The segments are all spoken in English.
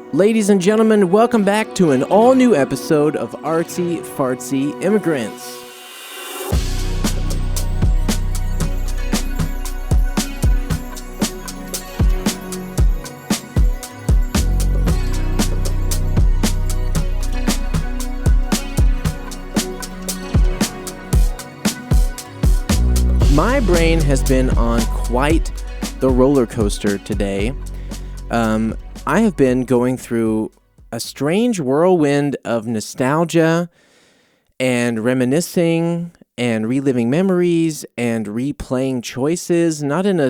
Ladies and gentlemen, welcome back to an all-new episode of Artsy Fartsy Immigrants. My brain has been on quite the roller coaster today. I have been going through a strange whirlwind of nostalgia and reminiscing and reliving memories and replaying choices, not in a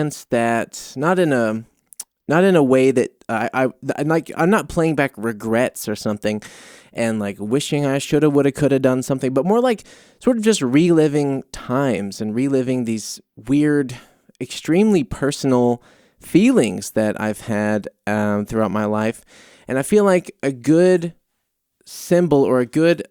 way that I'm not playing back regrets or something and like wishing I shoulda, woulda, coulda done something, but more like sort of just reliving times and reliving these weird, extremely personal feelings that I've had throughout my life. And I feel like a good symbol or a good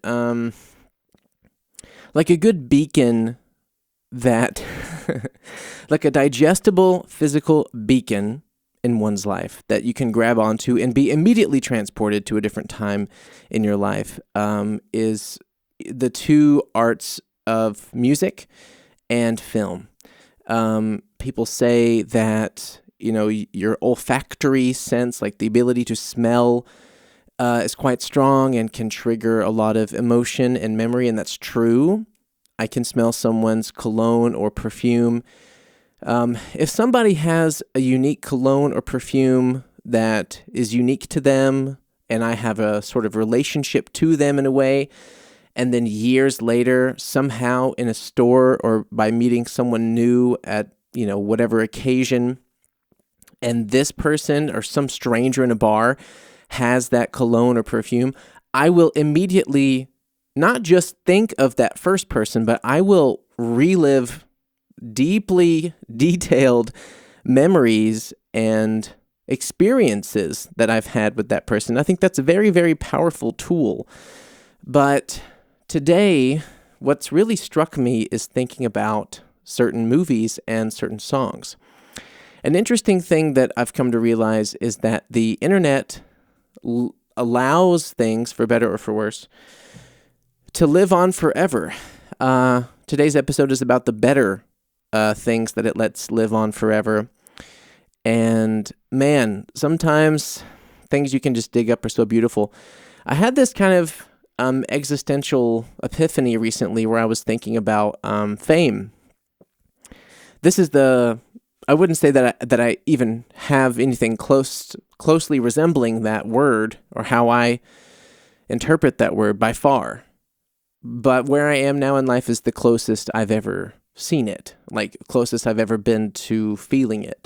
beacon that like a digestible physical beacon in one's life that you can grab onto and be immediately transported to a different time in your life is the two arts of music and film. People say that your olfactory sense, like the ability to smell, is quite strong and can trigger a lot of emotion and memory, and that's true. I can smell someone's cologne or perfume. If somebody has a unique cologne or perfume that is unique to them, and I have a sort of relationship to them in a way, and then years later, somehow in a store or by meeting someone new at, whatever occasion, and this person or some stranger in a bar has that cologne or perfume, I will immediately not just think of that first person, but I will relive deeply detailed memories and experiences that I've had with that person. I think that's a very, very powerful tool. But today, what's really struck me is thinking about certain movies and certain songs. An interesting thing that I've come to realize is that the internet allows things, for better or for worse, to live on forever. Today's episode is about the better things that it lets live on forever. And man, sometimes things you can just dig up are so beautiful. I had this kind of existential epiphany recently where I was thinking about fame. This is I wouldn't say that I even have anything closely resembling that word or how I interpret that word by far. But where I am now in life is the closest I've ever seen it, like closest I've ever been to feeling it.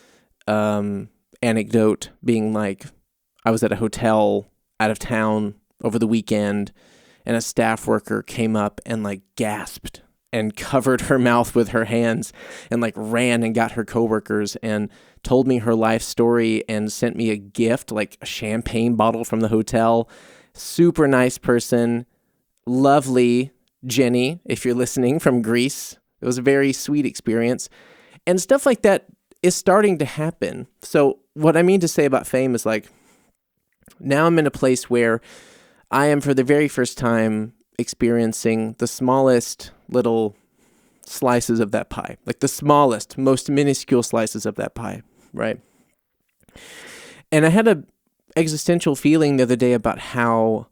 Anecdote being like, I was at a hotel out of town over the weekend and a staff worker came up and like gasped and covered her mouth with her hands and like ran and got her coworkers and told me her life story and sent me a gift, like a champagne bottle from the hotel. Super nice person. Lovely Jenny, if you're listening from Greece. It was a very sweet experience. And stuff like that is starting to happen. So what I mean to say about fame is like, now I'm in a place where I am for the very first time experiencing the smallest little slices of that pie, like the smallest, most minuscule slices of that pie, right? And I had a existential feeling the other day about how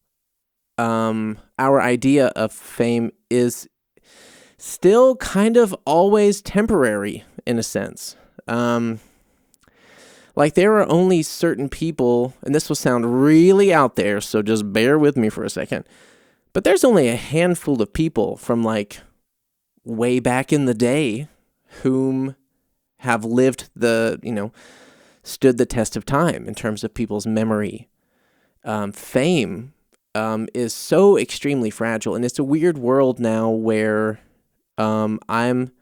our idea of fame is still kind of always temporary in a sense. Like there are only certain people, and this will sound really out there, so just bear with me for a second. But there's only a handful of people from like way back in the day whom have lived stood the test of time in terms of people's memory. Fame is so extremely fragile, and it's a weird world now where I'm,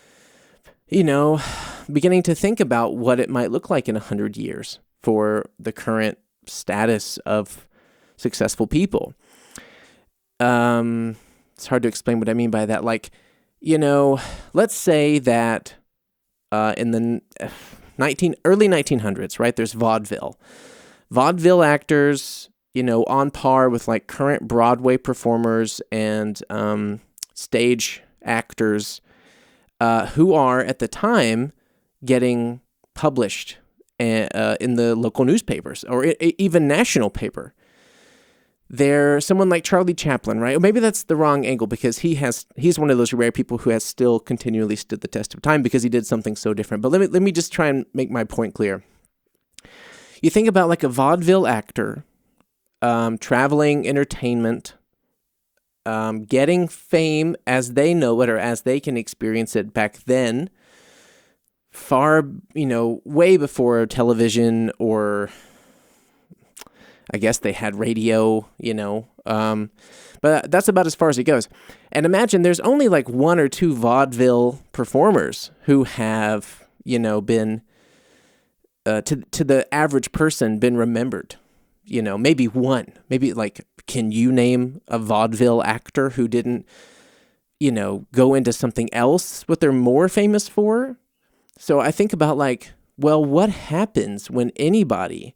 beginning to think about what it might look like in 100 years for the current status of successful people. It's hard to explain what I mean by that. Like, let's say that in the early 1900s, right, there's vaudeville. vaudeville actors, on par with like current Broadway performers and stage actors who are at the time getting published in the local newspapers or even national paper. There's someone like Charlie Chaplin, right? Or maybe that's the wrong angle because he's one of those rare people who has still continually stood the test of time because he did something so different. But let me just try and make my point clear. You think about like a vaudeville actor, traveling entertainment, getting fame as they know it or as they can experience it back then, far, way before television or I guess they had radio, but that's about as far as it goes. And imagine there's only like one or two vaudeville performers who have, been, to the average person, been remembered. Maybe one. Maybe like, can you name a vaudeville actor who didn't, go into something else, what they're more famous for? So I think about like, well, what happens when anybody's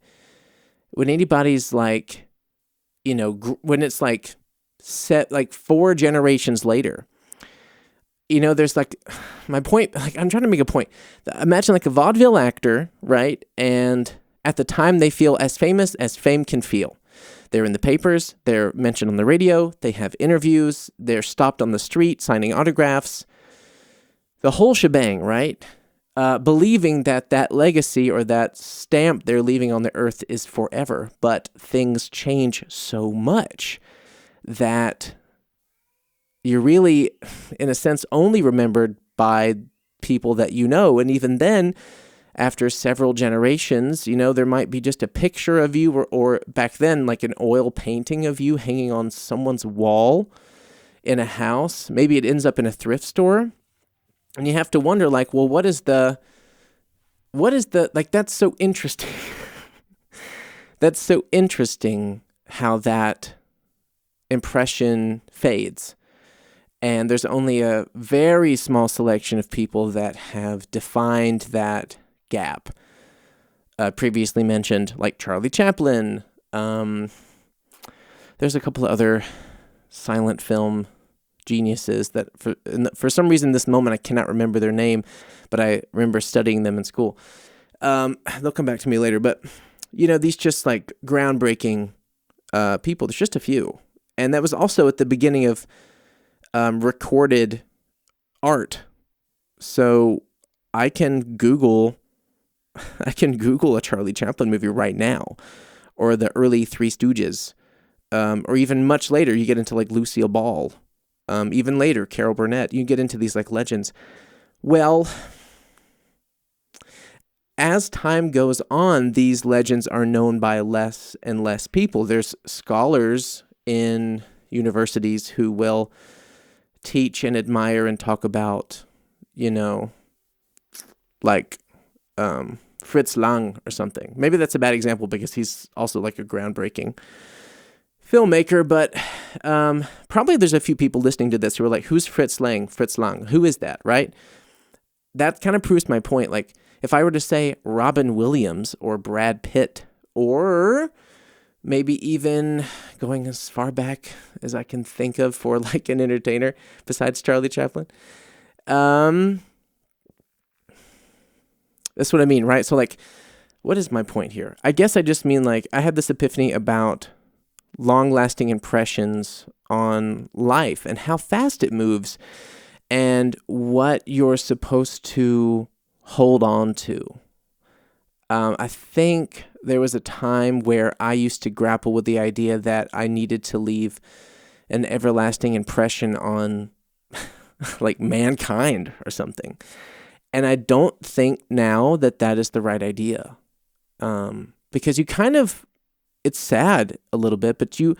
like, when it's like set like 4 generations later, there's like my point, like I'm trying to make a point. Imagine like a vaudeville actor, right? And at the time they feel as famous as fame can feel. They're in the papers, they're mentioned on the radio, they have interviews, they're stopped on the street signing autographs, the whole shebang, right? Believing that legacy or that stamp they're leaving on the earth is forever. But things change so much that you're really, in a sense, only remembered by people that you know. And even then, after several generations, there might be just a picture of you or back then, like an oil painting of you hanging on someone's wall in a house. Maybe it ends up in a thrift store. And you have to wonder, like, well, what is the, like, that's so interesting. That's so interesting how that impression fades. And there's only a very small selection of people that have defined that gap. Previously mentioned, like Charlie Chaplin. There's a couple of other silent film geniuses that for some reason this moment I cannot remember their name, but I remember studying them in school. They'll come back to me later, but these just like groundbreaking people. There's just a few, and that was also at the beginning of recorded art. So I can Google a Charlie Chaplin movie right now, or the early Three Stooges, or even much later. You get into like Lucille Ball. Even later, Carol Burnett, you get into these like legends. Well, as time goes on, these legends are known by less and less people. There's scholars in universities who will teach and admire and talk about, like Fritz Lang or something. Maybe that's a bad example because he's also like a groundbreaking filmmaker, but probably there's a few people listening to this who are like, who's Fritz Lang? Who is that, right? That kind of proves my point. Like, if I were to say Robin Williams or Brad Pitt, or maybe even going as far back as I can think of for like an entertainer besides Charlie Chaplin, that's what I mean, right? So like, what is my point here? I guess I just mean like, I had this epiphany about long-lasting impressions on life and how fast it moves and what you're supposed to hold on to. I think there was a time where I used to grapple with the idea that I needed to leave an everlasting impression on like mankind or something. And I don't think now that is the right idea. Because you kind of, it's sad a little bit, but you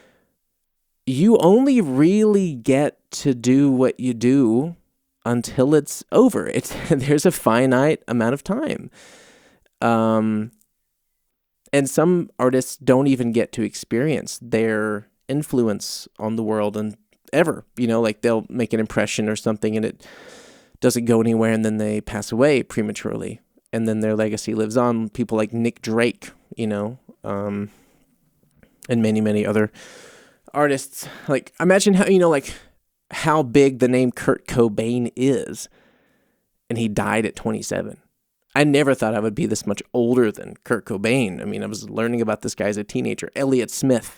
only really get to do what you do until it's over. There's a finite amount of time. And some artists don't even get to experience their influence on the world and ever, like they'll make an impression or something and it doesn't go anywhere and then they pass away prematurely and then their legacy lives on. People like Nick Drake, and many, many other artists. Like, imagine how, like how big the name Kurt Cobain is, and he died at 27. I never thought I would be this much older than Kurt Cobain. I mean, I was learning about this guy as a teenager. Elliott Smith,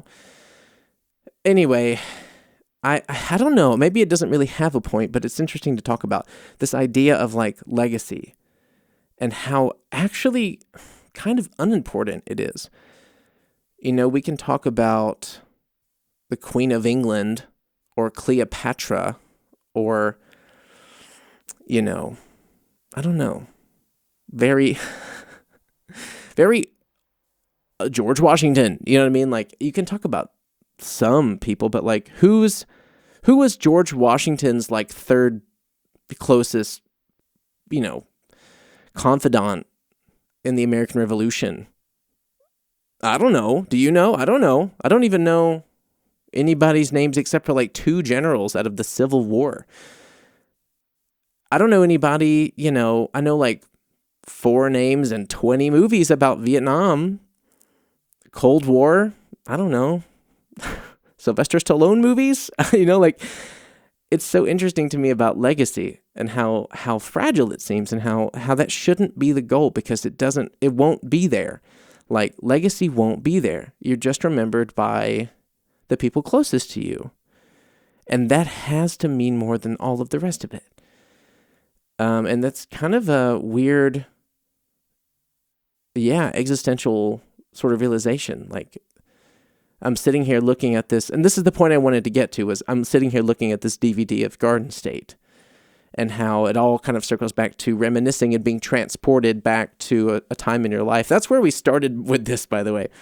Anyway, I don't know. Maybe it doesn't really have a point, but it's interesting to talk about this idea of like legacy and how actually kind of unimportant it is. We can talk about the Queen of England or Cleopatra or, I don't know, very, very George Washington. You know what I mean? Like, you can talk about some people, but like, who was George Washington's like third closest, confidant in the American Revolution? I don't know. Do you know? I don't know. I don't even know anybody's names except for like two generals out of the Civil War. I don't know anybody, I know like 4 names and 20 movies about Vietnam, Cold War. I don't know. Sylvester Stallone movies, like, it's so interesting to me about legacy and how fragile it seems and how that shouldn't be the goal, because it won't be there. Like, legacy won't be there. You're just remembered by the people closest to you. And that has to mean more than all of the rest of it. And that's kind of a weird, existential sort of realization. Like, I'm sitting here looking at this, and this is the point I wanted to get to, was I'm sitting here looking at this DVD of Garden State and how it all kind of circles back to reminiscing and being transported back to a time in your life. That's where we started with this, by the way.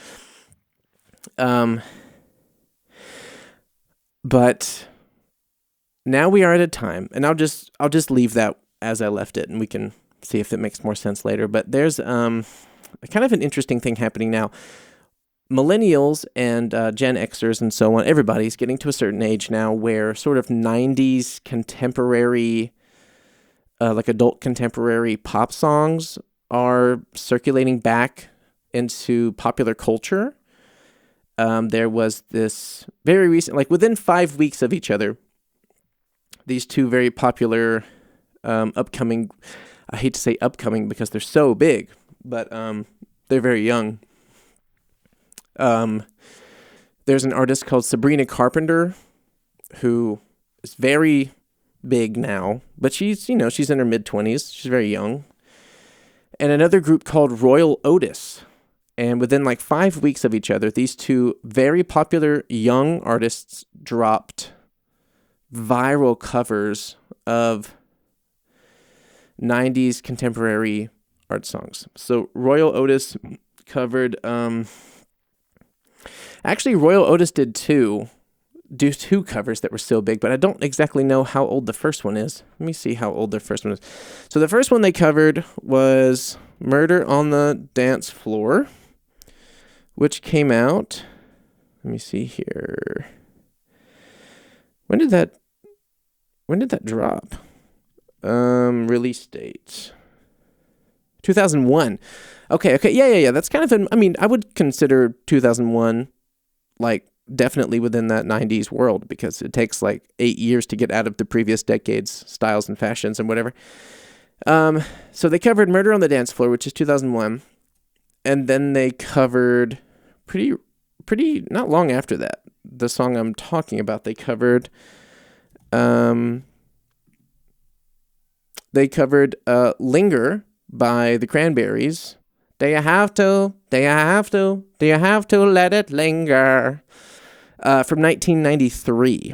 But now we are at a time, and I'll just leave that as I left it, and we can see if it makes more sense later. But there's kind of an interesting thing happening now. Millennials and Gen Xers and so on, everybody's getting to a certain age now where sort of 90s contemporary, like adult contemporary pop songs are circulating back into popular culture. There was this very recent, like within 5 weeks of each other, these two very popular upcoming, I hate to say upcoming because they're so big, but they're very young. There's an artist called Sabrina Carpenter who is very big now, but she's in her mid-20s. She's very young. And another group called Royal Otis. And within like 5 weeks of each other, these two very popular young artists dropped viral covers of 90s contemporary art songs. So Royal Otis covered, actually Royal Otis did two covers that were so big, but I don't exactly know how old the first one is. Let me see how old their first one is. So the first one they covered was Murder on the Dance Floor, which came out, let me see here. When did that drop? Release date 2001. Okay. Yeah. That's kind of I would consider 2001 like definitely within that 90s world, because it takes like 8 years to get out of the previous decade's styles and fashions and whatever. So they covered Murder on the Dance Floor, which is 2001. And then they covered pretty not long after that, the song I'm talking about. They covered Linger by the Cranberries. Do you have to let it linger? From 1993.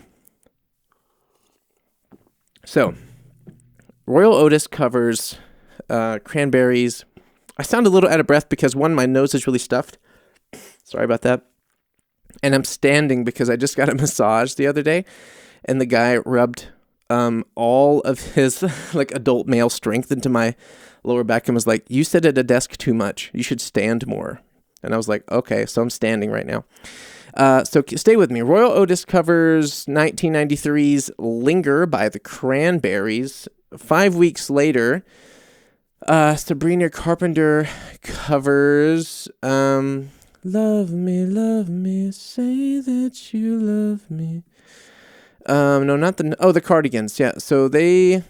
So, Royal Otis covers Cranberries. I sound a little out of breath because, one, my nose is really stuffed. Sorry about that. And I'm standing because I just got a massage the other day, and the guy rubbed all of his like adult male strength into my lower back and was like, "You sit at a desk too much. You should stand more." And I was like, "Okay," so I'm standing right now. So stay with me. Royal Otis covers 1993's Linger by the Cranberries. 5 weeks later, Sabrina Carpenter covers Love Me, Say That You Love Me. No, not the Cardigans. Yeah, so they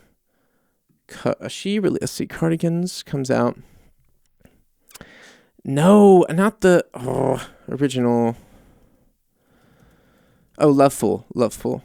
let's see, Cardigans comes out. No, not the original. Oh, Loveful.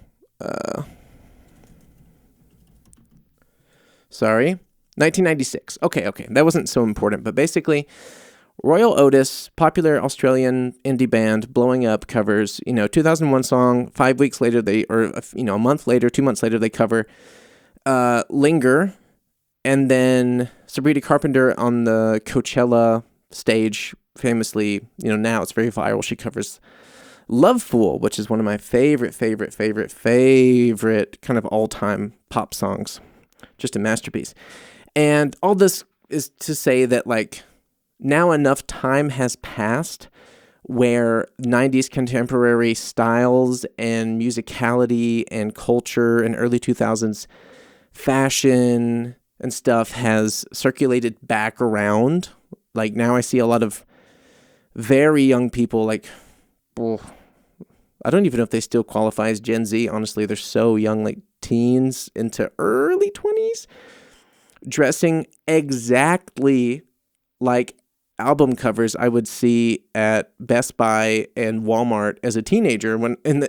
Sorry. 1996. Okay. That wasn't so important, but basically, Royal Otis, popular Australian indie band, blowing up, covers, 2001 song. 5 weeks later, a month later, 2 months later, they cover Linger. And then Sabrina Carpenter on the Coachella stage, famously, now it's very viral. She covers Love Fool, which is one of my favorite kind of all-time pop songs. Just a masterpiece. And all this is to say that, like, now enough time has passed where 90s contemporary styles and musicality and culture and early 2000s fashion and stuff has circulated back around. Like, now I see a lot of very young people, like, I don't even know if they still qualify as Gen Z. Honestly, they're so young, like teens into early 20s, dressing exactly like album covers I would see at Best Buy and Walmart as a teenager when in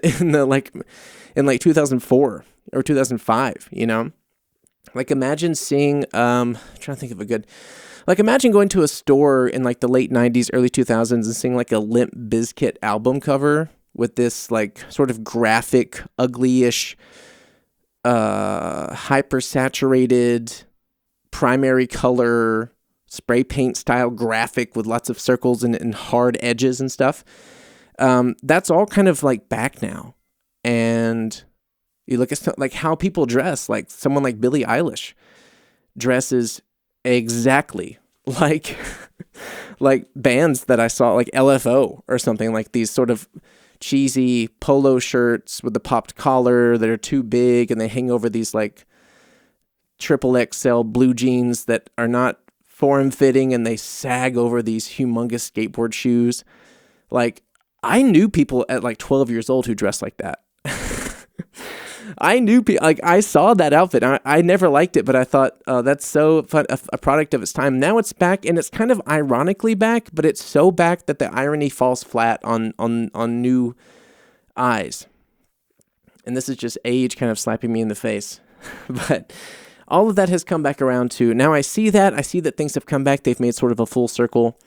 2004 or 2005, Like, imagine seeing I'm trying to think of a good, like, imagine going to a store in like the late 90s, early 2000s and seeing like a Limp Bizkit album cover with this like sort of graphic, ugly-ish, hyper-saturated primary color spray paint style graphic with lots of circles and hard edges and stuff. That's all kind of like back now. And you look at like how people dress, like someone like Billie Eilish dresses exactly like like bands that I saw, like LFO or something, like these sort of cheesy polo shirts with the popped collar that are too big and they hang over these like triple XL blue jeans that are not form fitting and they sag over these humongous skateboard shoes. Like, I knew people at like 12 years old who dressed like that. I knew people, like, I saw that outfit. I never liked it, but I thought, oh, that's so fun, a product of its time. Now it's back, and it's kind of ironically back, but it's so back that the irony falls flat on new eyes. And this is just age kind of slapping me in the face. But all of that has come back around to, now I see that things have come back. They've made sort of a full circle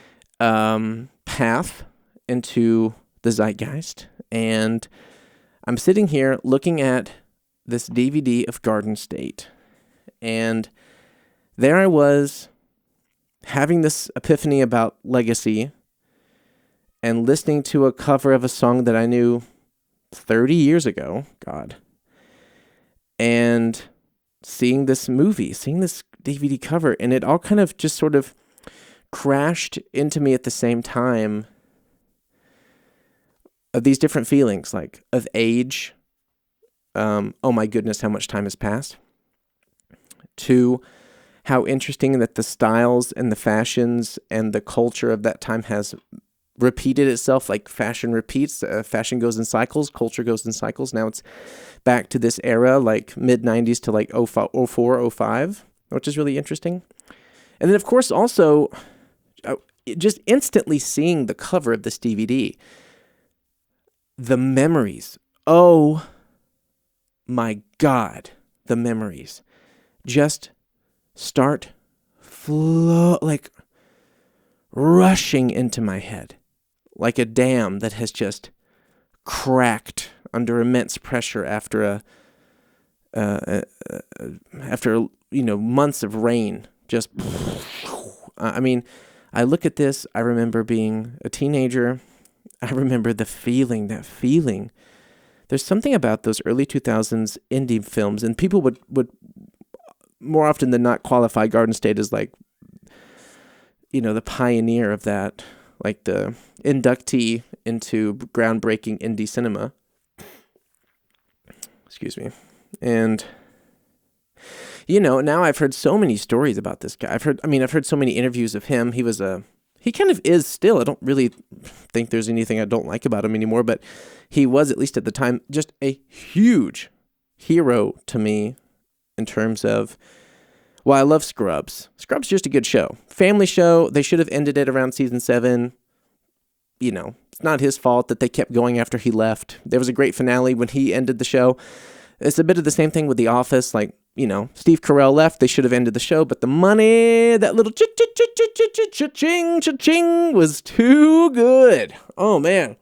path into the zeitgeist. And I'm sitting here looking at this DVD of Garden State, and there I was having this epiphany about legacy and listening to a cover of a song that I knew 30 years ago, God, and seeing this DVD cover, and it all kind of just sort of crashed into me at the same time, of these different feelings, like of age, oh my goodness, how much time has passed, to how interesting that the styles and the fashions and the culture of that time has repeated itself. Like, fashion repeats, fashion goes in cycles, culture goes in cycles. Now it's back to this era, like mid-90s to like 04, 05, which is really interesting. And then, of course, also just instantly seeing the cover of this DVD, the memories. Oh my God, the memories just start rushing into my head like a dam that has just cracked under immense pressure after months of rain. Just, I mean, I look at this, I remember being a teenager. I remember that feeling. There's something about those early 2000s indie films, and people would more often than not qualify Garden State as like, the pioneer of that, like the inductee into groundbreaking indie cinema. Excuse me. And Now I've heard so many stories about this guy. I've heard so many interviews of him. He kind of is still. I don't really think there's anything I don't like about him anymore, but he was, at least at the time, just a huge hero to me in terms of, well, I love Scrubs. Scrubs is just a good show. Family show. They should have ended it around season 7. It's not his fault that they kept going after he left. There was a great finale when he ended the show. It's a bit of the same thing with The Office. Like, Steve Carell left. They should have ended the show, but the money, that little cha-ching, cha-ching was too good. Oh, man.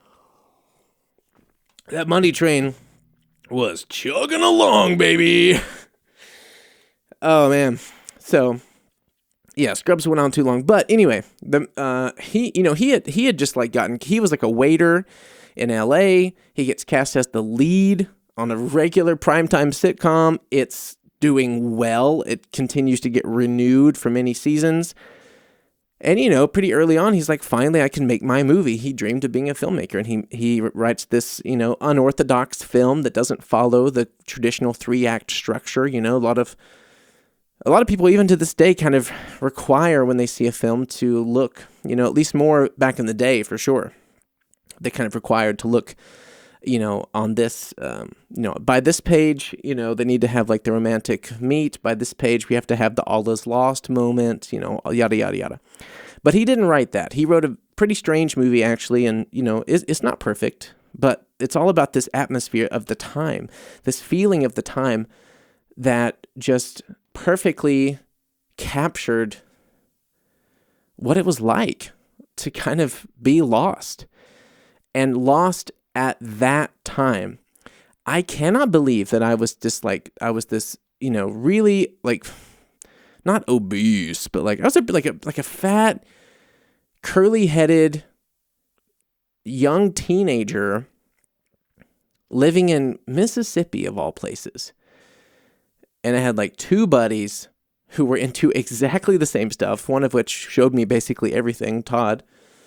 That money train was chugging along, baby. Oh, man. So, yeah, Scrubs went on too long. But anyway, he had just like he was like a waiter in LA. He gets cast as the lead on a regular primetime sitcom. It's doing well. It continues to get renewed for many seasons. And, pretty early on, he's like, finally, I can make my movie. He dreamed of being a filmmaker, and he writes this, unorthodox film that doesn't follow the traditional 3-act structure. A lot of people, even to this day, kind of require when they see a film to look, at least more back in the day, for sure. They kind of required to look, on this, by this page, they need to have like the romantic meet. By this page, we have to have the all is lost moment, yada, yada, yada. But he didn't write that. He wrote a pretty strange movie, actually, and, it's not perfect, but it's all about this atmosphere of the time, this feeling of the time that just perfectly captured what it was like to kind of be lost, and lost at that time. I cannot believe that I was this, really like, not obese, but like I was like a fat, curly-headed young teenager living in Mississippi, of all places. And I had like 2 buddies who were into exactly the same stuff, one of which showed me basically everything, Todd.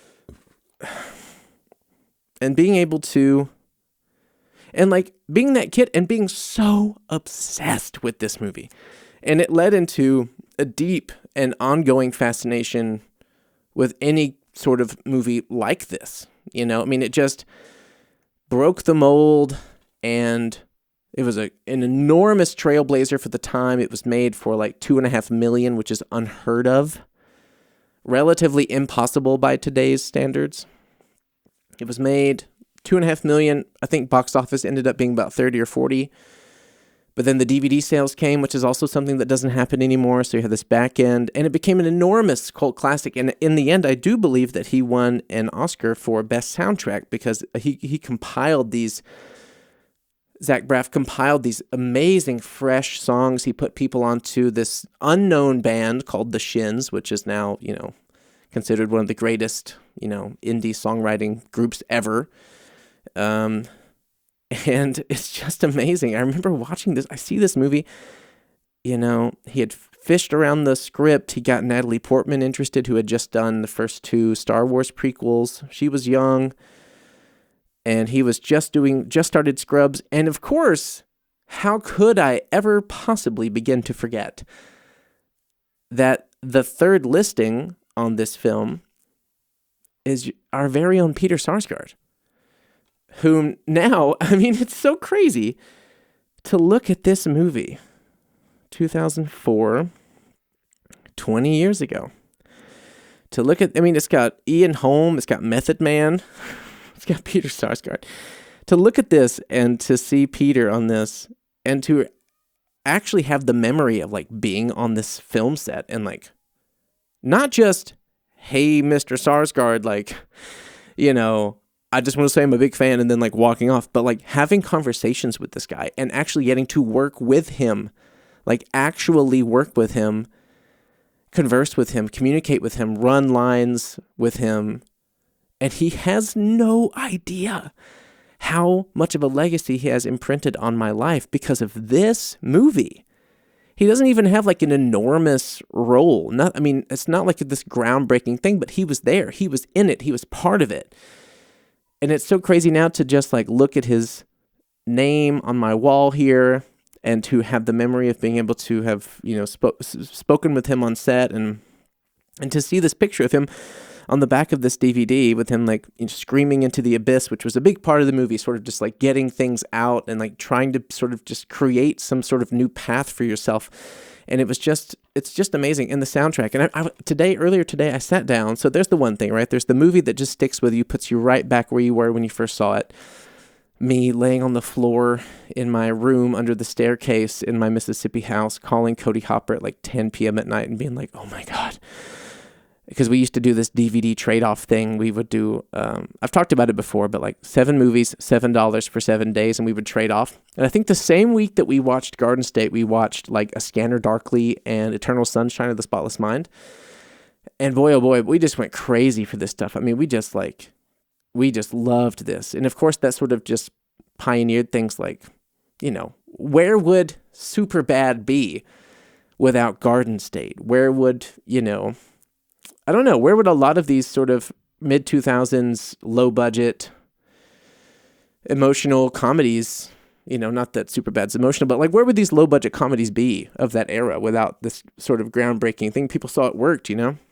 And being able to, and like being that kid and being so obsessed with this movie. And it led into a deep and ongoing fascination with any sort of movie like this. It just broke the mold, and it was an enormous trailblazer for the time. It was made for like $2.5 million, which is unheard of. Relatively impossible by today's standards. It was made $2.5 million. I think box office ended up being about 30 or 40. But then the DVD sales came, which is also something that doesn't happen anymore. So you have this back end, and it became an enormous cult classic. And in the end, I do believe that he won an Oscar for Best Soundtrack, because he compiled these. Zach Braff compiled these amazing, fresh songs. He put people onto this unknown band called The Shins, which is now, considered one of the greatest, indie songwriting groups ever. And it's just amazing. I remember watching this. I see this movie, he had fished around the script. He got Natalie Portman interested, who had just done the first 2 Star Wars prequels. She was young. And he was just started Scrubs. And of course, how could I ever possibly begin to forget that the third listing on this film is our very own Peter Sarsgaard, whom now, it's so crazy to look at this movie, 2004, 20 years ago. To look at, it's got Ian Holm, it's got Method Man, it's got Peter Sarsgaard. To look at this and to see Peter on this, and to actually have the memory of like being on this film set, and like, not just, hey, Mr. Sarsgaard, like, I just want to say I'm a big fan, and then like walking off, but like having conversations with this guy and actually getting to work with him, like actually work with him, converse with him, communicate with him, run lines with him. And he has no idea how much of a legacy he has imprinted on my life because of this movie. He doesn't even have like an enormous role. It's not like this groundbreaking thing, but he was there. He was in it. He was part of it. And it's so crazy now to just like look at his name on my wall here and to have the memory of being able to have, spoken with him on set, and to see this picture of him on the back of this DVD with him like screaming into the abyss, which was a big part of the movie, sort of just like getting things out and like trying to sort of just create some sort of new path for yourself. And it's just amazing. And the soundtrack. And earlier today, I sat down. So there's the one thing, right? There's the movie that just sticks with you, puts you right back where you were when you first saw it. Me laying on the floor in my room under the staircase in my Mississippi house, calling Cody Hopper at like 10 p.m. at night and being like, oh my God. Because we used to do this DVD trade-off thing. We would do, I've talked about it before, but like 7 movies, $7 for 7 days, and we would trade off. And I think the same week that we watched Garden State, we watched like A Scanner Darkly and Eternal Sunshine of the Spotless Mind. And boy, oh boy, we just went crazy for this stuff. I mean, we just loved this. And of course, that sort of just pioneered things like, where would Superbad be without Garden State? Where would, I don't know, where would a lot of these sort of mid-2000s, low-budget, emotional comedies, not that Superbad's emotional, but like where would these low-budget comedies be of that era without this sort of groundbreaking thing? People saw it worked,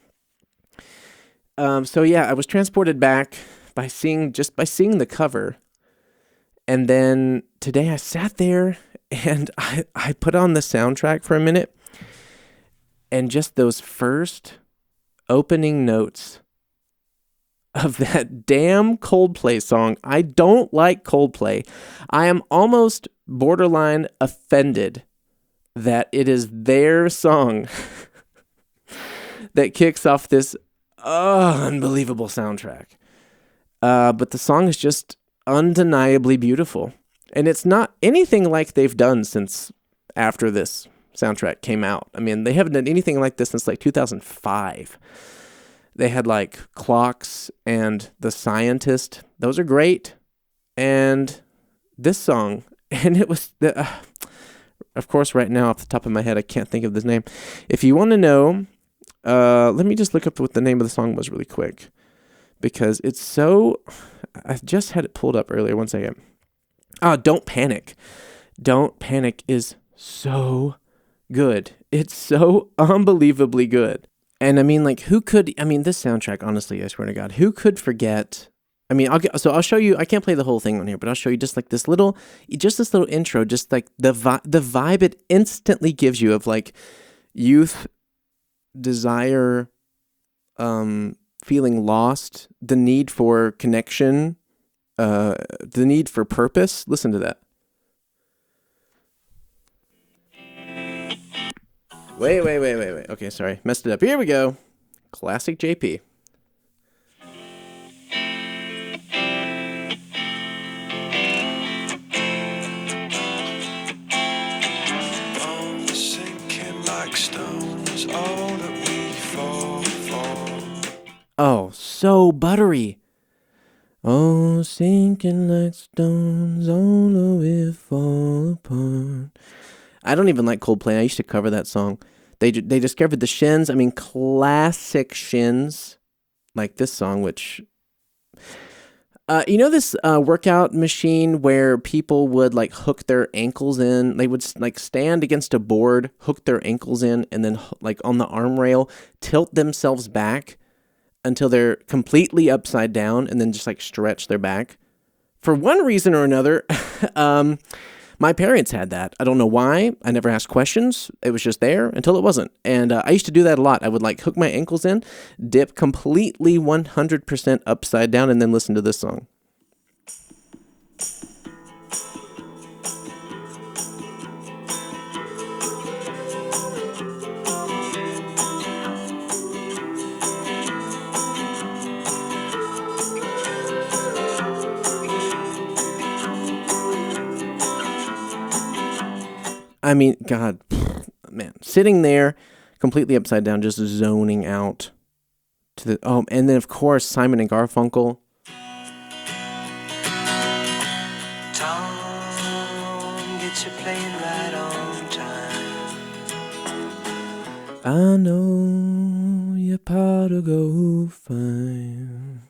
So yeah, I was transported back by seeing the cover. And then today I sat there and I put on the soundtrack for a minute, and just those first opening notes of that damn Coldplay song. I don't like Coldplay. I am almost borderline offended that it is their song that kicks off this unbelievable soundtrack. But the song is just undeniably beautiful. And it's not anything like they've done since after this soundtrack came out. I mean, they haven't done anything like this since like 2005. They had like Clocks and The Scientist. Those are great. And this song, and it was, of course, right now off the top of my head, I can't think of this name. If you want to know, let me just look up what the name of the song was really quick. Because it's so, I just had it pulled up earlier. One second. Don't Panic. Don't Panic is so good. It's so unbelievably good. And I mean, like, this soundtrack, honestly, I swear to God, who could forget? I mean, I'll show you, I can't play the whole thing on here, but I'll show you just this little intro, just like the vibe it instantly gives you of like youth, desire, feeling lost, the need for connection, the need for purpose. Listen to that. Wait. Okay, sorry. Messed it up. Here we go. Classic JP. Oh, so buttery. Oh, sinking like stones, all the way fall apart. I don't even like Coldplay. I used to cover that song. They discovered the Shins. I mean, classic Shins, like this song, which... this workout machine where people would like hook their ankles in? They would like stand against a board, hook their ankles in, and then like on the arm rail, tilt themselves back until they're completely upside down and then just like stretch their back. For one reason or another, my parents had that. I don't know why. I never asked questions. It was just there until it wasn't. And I used to do that a lot. I would like hook my ankles in, dip completely 100% upside down, and then listen to this song. I mean, God, man, sitting there completely upside down, just zoning out to the, and then of course, Simon and Garfunkel. Tom gets you playing right on time. I know your pot to go fine.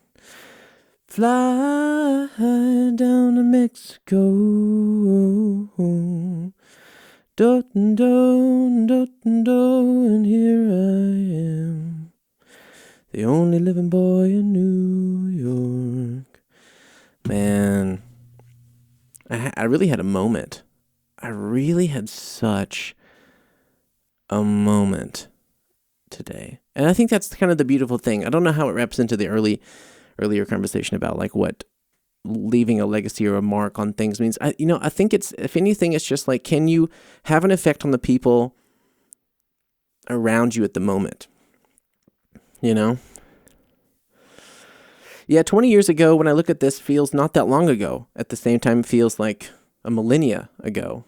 Fly down to Mexico. And here I am, the only living boy in New York. Man, I really had a moment. I really had such a moment today. And I think that's kind of the beautiful thing. I don't know how it wraps into the earlier conversation about like what leaving a legacy or a mark on things means. I think it's, if anything, it's just like, can you have an effect on the people around you at the moment? You know? Yeah, 20 years ago, when I look at this, feels not that long ago. At the same time, feels like a millennia ago.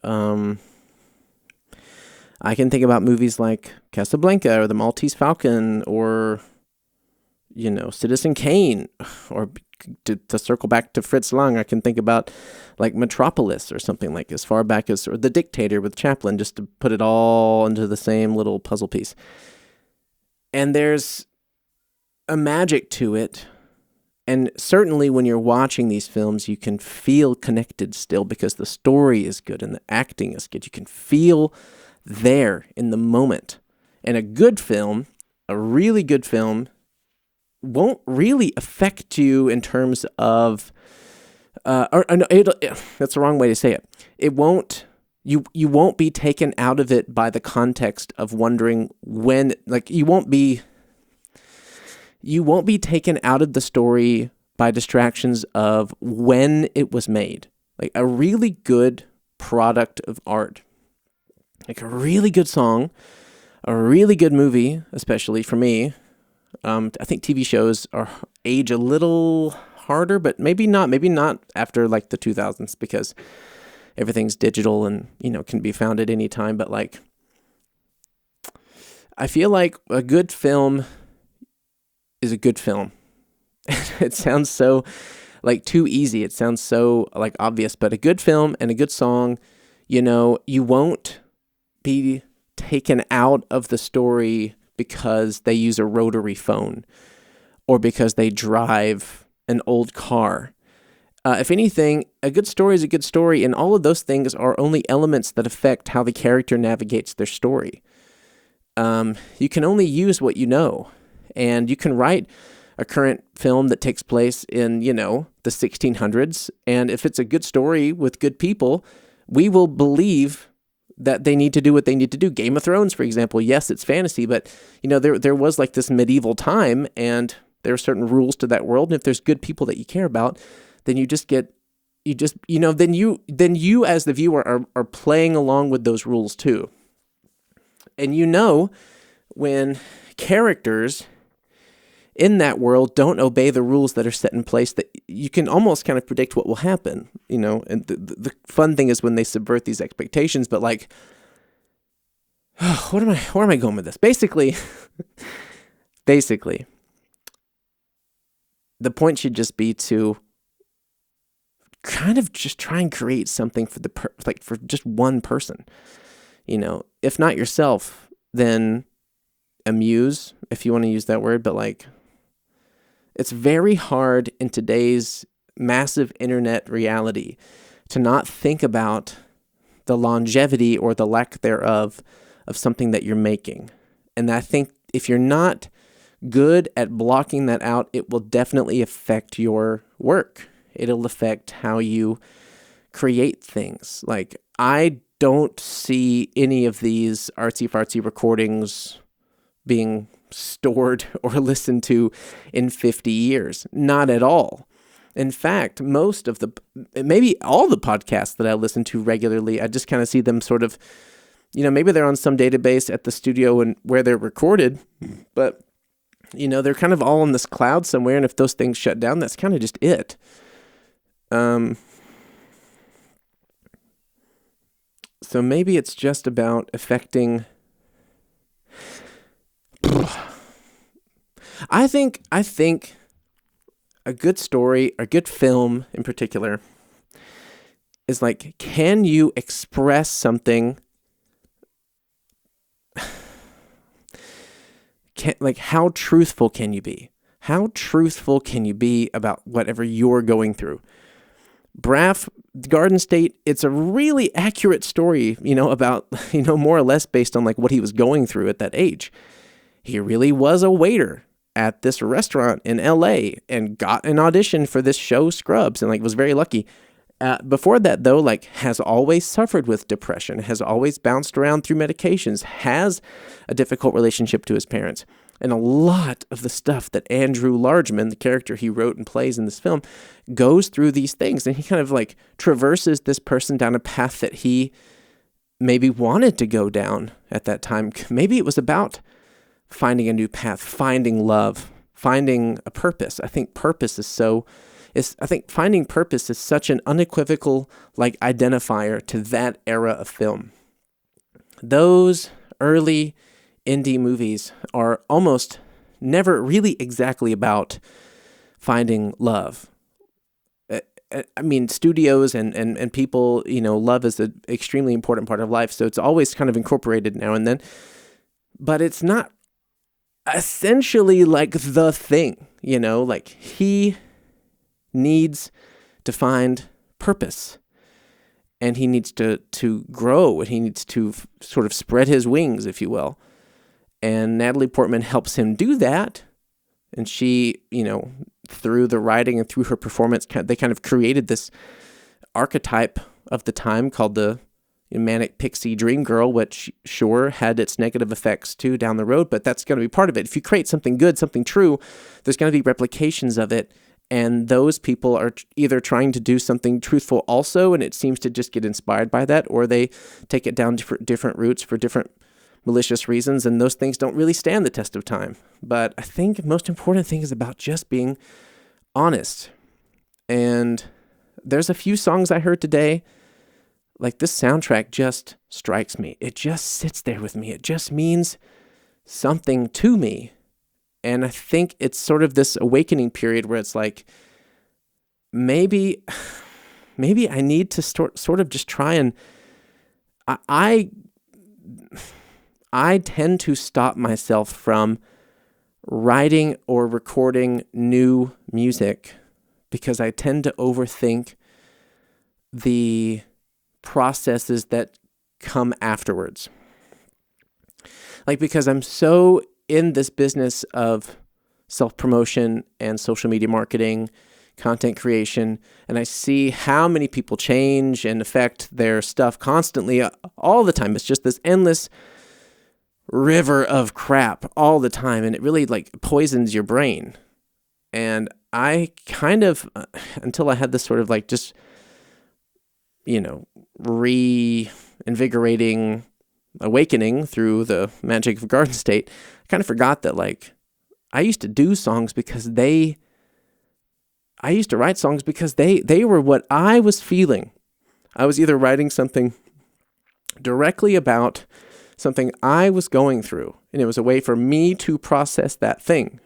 I can think about movies like Casablanca or The Maltese Falcon or, Citizen Kane, or to circle back to Fritz Lang, I can think about like Metropolis or something like as far back as, or The Dictator with Chaplin, just to put it all into the same little puzzle piece. And there's a magic to it. And certainly when you're watching these films, you can feel connected still because the story is good and the acting is good. You can feel there in the moment. And a good film, a really good film, won't really affect you in terms of, that's the wrong way to say it. It won't, you won't be taken out of it by the context of wondering when, like you won't be taken out of the story by distractions of when it was made. Like a really good product of art, like a really good song, a really good movie, especially for me. I think TV shows age a little harder, but maybe not after like the 2000s because everything's digital and, can be found at any time. But like, I feel like a good film is a good film. It sounds so like too easy. It sounds so like obvious, but a good film and a good song, you won't be taken out of the story because they use a rotary phone or because they drive an old car. If anything, a good story is a good story, and all of those things are only elements that affect how the character navigates their story. You can only use what you know, and you can write a current film that takes place in, the 1600s, and if it's a good story with good people, we will believe that they need to do what they need to do. Game of Thrones, for example, yes, it's fantasy, but there was like this medieval time, and there are certain rules to that world. And if there's good people that you care about, then then you as the viewer are playing along with those rules too. And when characters in that world don't obey the rules that are set in place, that you can almost kind of predict what will happen, and the fun thing is when they subvert these expectations, but like, where am I going with this? Basically, the point should just be to kind of just try and create something for for just one person, if not yourself, then a muse, if you want to use that word, but like, it's very hard in today's massive internet reality to not think about the longevity or the lack thereof of something that you're making. And I think if you're not good at blocking that out, it will definitely affect your work. It'll affect how you create things. Like, I don't see any of these artsy-fartsy recordings being stored or listened to in 50 years. Not at all. In fact, maybe all the podcasts that I listen to regularly, I just kind of see them sort of, maybe they're on some database at the studio and where they're recorded, but, they're kind of all in this cloud somewhere. And if those things shut down, that's kind of just it. So maybe it's just about affecting. I think a good story, a good film in particular, is like, can you express something? How truthful can you be? How truthful can you be about whatever you're going through? Braff Garden State, it's a really accurate story, about, more or less based on like what he was going through at that age. He really was a waiter at this restaurant in LA and got an audition for this show Scrubs and like was very lucky. Before that though, like has always suffered with depression, has always bounced around through medications, has a difficult relationship to his parents. And a lot of the stuff that Andrew Largeman, the character he wrote and plays in this film, goes through these things. And he kind of like traverses this person down a path that he maybe wanted to go down at that time. Maybe it was about finding a new path, finding love, finding a purpose. I think finding purpose is such an unequivocal like identifier to that era of film. Those early indie movies are almost never really exactly about finding love. I mean, studios and people, love is an extremely important part of life, so it's always kind of incorporated now and then, but it's not essentially like the thing, like he needs to find purpose. And he needs to grow, and he needs to sort of spread his wings, if you will. And Natalie Portman helps him do that. And she, through the writing and through her performance, they kind of created this archetype of the time called the manic pixie dream girl, which sure had its negative effects too down the road, but that's going to be part of it. If you create something good, something true, there's going to be replications of it. And those people are either trying to do something truthful also, and it seems to just get inspired by that, or they take it down different routes for different malicious reasons, and those things don't really stand the test of time. But I think the most important thing is about just being honest. And there's a few songs I heard today, like this soundtrack just strikes me. It just sits there with me. It just means something to me. And I think it's sort of this awakening period where it's like, maybe I need to sort of just try and I tend to stop myself from writing or recording new music because I tend to overthink the processes that come afterwards. Like, because I'm so in this business of self-promotion and social media marketing, content creation, and I see how many people change and affect their stuff constantly, all the time. It's just this endless river of crap all the time, and it really like poisons your brain. And I kind of, until I had this sort of like just, reinvigorating awakening through the magic of Garden State, I kind of forgot that like I used to do songs because I used to write songs because they were what I was feeling. I was either writing something directly about something I was going through, and it was a way for me to process that thing.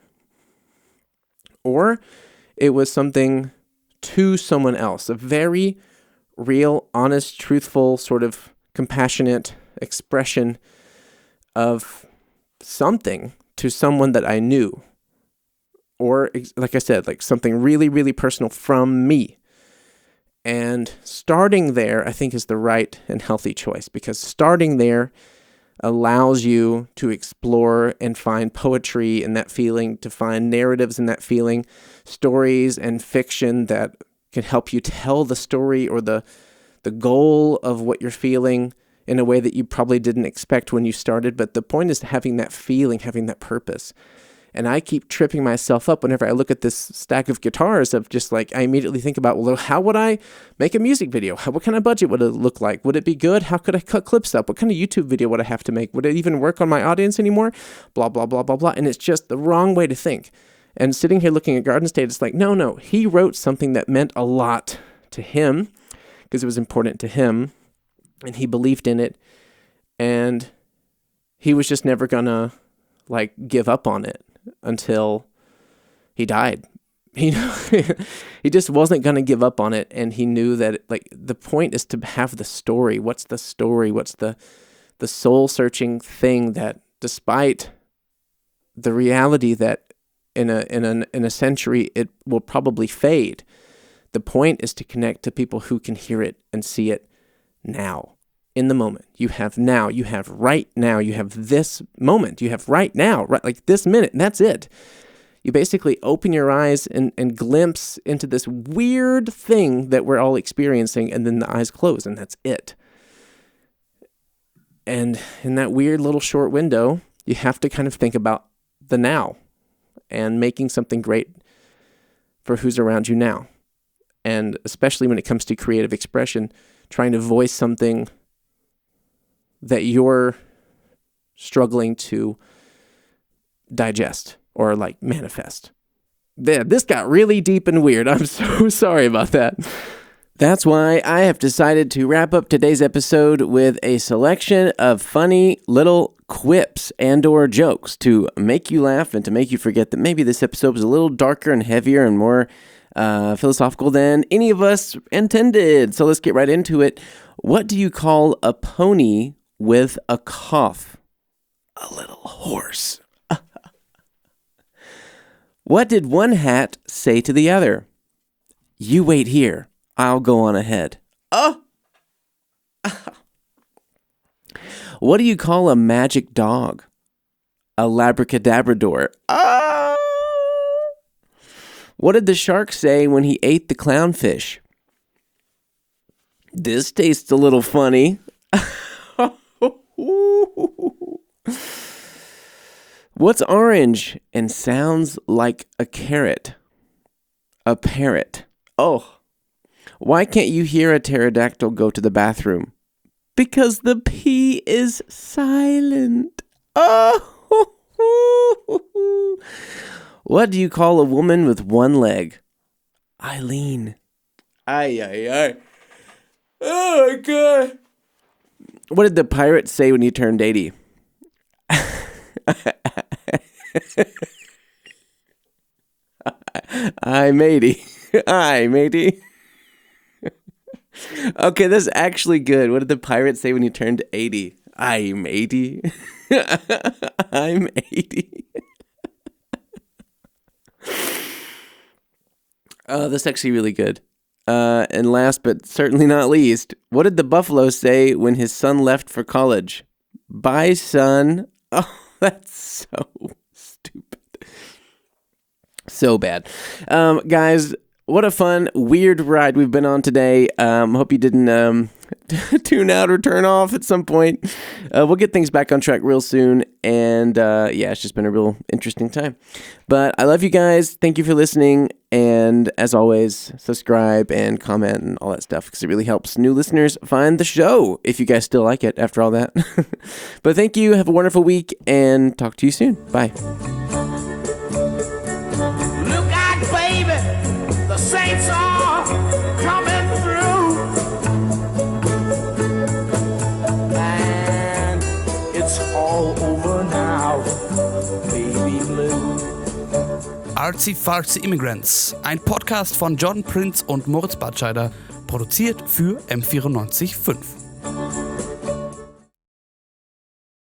Or it was something to someone else, a very real, honest, truthful, sort of compassionate expression of something to someone that I knew. Or, like I said, like something really, really personal from me. And starting there, I think, is the right and healthy choice, because starting there allows you to explore and find poetry in that feeling, to find narratives in that feeling, stories and fiction that can help you tell the story or the goal of what you're feeling in a way that you probably didn't expect when you started. But the point is having that feeling, having that purpose. And I keep tripping myself up whenever I look at this stack of guitars of just like, I immediately think about, well, how would I make a music video? What kind of budget would it look like? Would it be good? How could I cut clips up? What kind of YouTube video would I have to make? Would it even work on my audience anymore? Blah, blah, blah, blah, blah. And it's just the wrong way to think. And sitting here looking at Garden State, it's like, no, he wrote something that meant a lot to him because it was important to him and he believed in it. And he was just never gonna like give up on it until he died. He just wasn't going to give up on it. And he knew that like the point is to have the story. What's the story? What's the soul searching thing that despite the reality that in a century, it will probably fade, The point is to connect to people who can hear it and see it now, in the moment. You have now, you have right now, you have this moment, you have right now, right, like this minute, and that's it. You basically open your eyes and glimpse into this weird thing that we're all experiencing, and then the eyes close, and that's it. And in that weird little short window, you have to kind of think about the now and making something great for who's around you now. And especially when it comes to creative expression, trying to voice something that you're struggling to digest or like manifest. This got really deep and weird. I'm so sorry about that. That's why I have decided to wrap up today's episode with a selection of funny little quips and or jokes to make you laugh and to make you forget that maybe this episode was a little darker and heavier and more philosophical than any of us intended. So let's get right into it. What do you call a pony with a cough? A little horse. What did one hat say to the other? You wait here. I'll go on ahead. Oh! What do you call a magic dog? A labracadabrador. Ah! What did the shark say when he ate the clownfish? This tastes a little funny. What's orange and sounds like a carrot? A parrot. Oh. Why can't you hear a pterodactyl go to the bathroom? Because the P is silent. Oh. What do you call a woman with one leg? Eileen. Ay. Oh my God. What did the pirate say when he turned 80? Aye, matey. Aye, matey. Okay, that's actually good. What did the pirate say when he turned 80? I'm 80. I'm 80. Oh, that's actually really good. And last but certainly not least, what did the buffalo say when his son left for college? Bye, son. Oh, that's so stupid. So bad. Guys, what a fun, weird ride we've been on today. Hope you didn't tune out or turn off at some point. We'll get things back on track real soon. And yeah, it's just been a real interesting time. But I love you guys. Thank you for listening. And as always, subscribe and comment and all that stuff because it really helps new listeners find the show if you guys still like it after all that. But thank you. Have a wonderful week and talk to you soon. Bye. Look out, baby. The saints are coming through. And it's all over now, baby blue. Artsy Fartsy Immigrants, ein Podcast von John Prinz und Moritz Batscheider, produziert für M94.5.